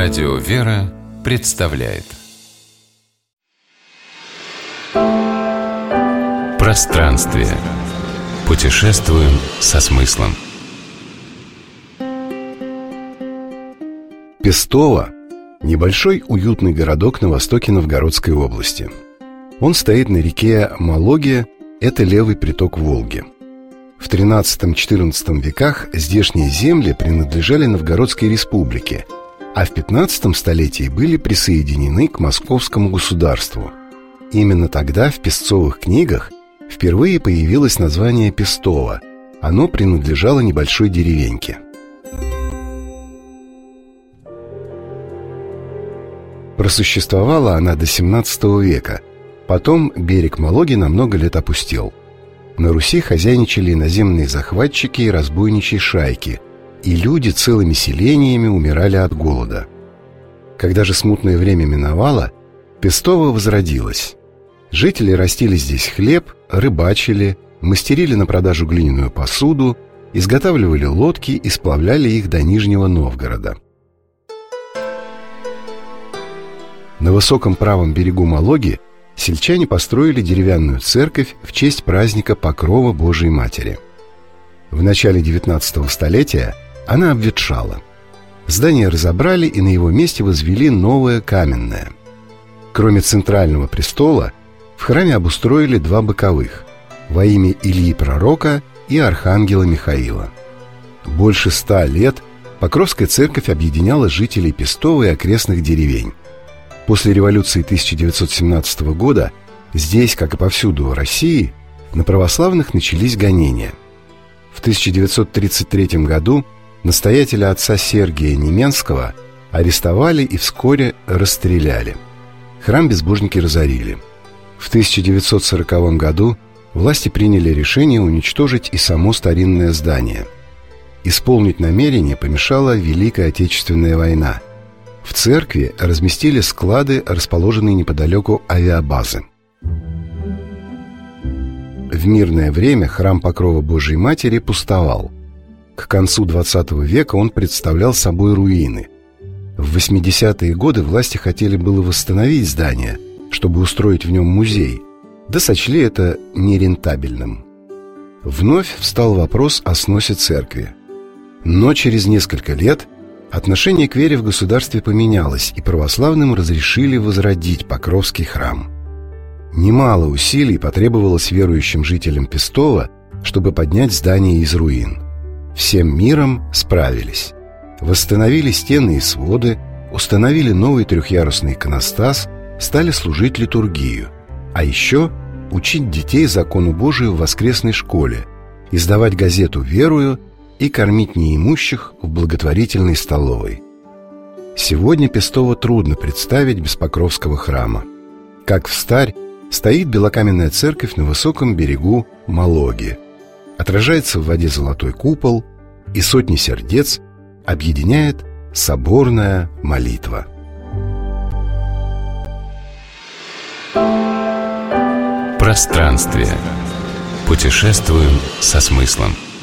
Радио «Вера» представляет Пространствие. Путешествуем со смыслом. Пестово – небольшой уютный городок на востоке Новгородской области. Он стоит на реке Малоге, это левый приток Волги. В XIII-XIV веках здешние земли принадлежали Новгородской республике, а в XV столетии были присоединены к Московскому государству. Именно тогда в песцовых книгах впервые появилось название Пестово. Оно принадлежало небольшой деревеньке. Просуществовала она до XVII века. Потом берег Малоги на много лет опустел. На Руси хозяйничали иноземные захватчики и разбойничьи шайки, и люди целыми селениями умирали от голода. Когда же смутное время миновало, Пестово возродилось. Жители растили здесь хлеб, рыбачили, мастерили на продажу глиняную посуду, изготавливали лодки и сплавляли их до Нижнего Новгорода. На высоком правом берегу Малоги сельчане построили деревянную церковь в честь праздника Покрова Божией Матери. В начале XIX столетия она обветшала. Здание разобрали и на его месте возвели новое каменное. Кроме центрального престола, в храме обустроили два боковых – во имя Ильи Пророка и Архангела Михаила. Больше 100 лет Покровская церковь объединяла жителей Пестова и окрестных деревень. После революции 1917 года здесь, как и повсюду в России, на православных начались гонения. В 1933 году настоятеля отца Сергия Неменского арестовали и вскоре расстреляли. Храм безбожники разорили. В 1940 году власти приняли решение уничтожить и само старинное здание. Исполнить намерение помешала Великая Отечественная война. В церкви разместили склады, расположенные неподалеку авиабазы. В мирное время храм Покрова Божией Матери пустовал. К концу XX века он представлял собой руины. В 80-е годы власти хотели было восстановить здание, чтобы устроить в нем музей, да сочли это нерентабельным. Вновь встал вопрос о сносе церкви. Но через несколько лет отношение к вере в государстве поменялось, и православным разрешили возродить Покровский храм. Немало усилий потребовалось верующим жителям Пестова, чтобы поднять здание из руин. Всем миром справились. Восстановили стены и своды, установили новый трехъярусный иконостас, стали служить литургию. А еще учить детей закону Божию в воскресной школе, издавать газету «Верую» и кормить неимущих в благотворительной столовой. Сегодня Пестово трудно представить без Покровского храма. Как встарь, стоит белокаменная церковь на высоком берегу Малоги. Отражается в воде золотой купол, и сотни сердец объединяет соборная молитва. Пространствие. Путешествуем со смыслом.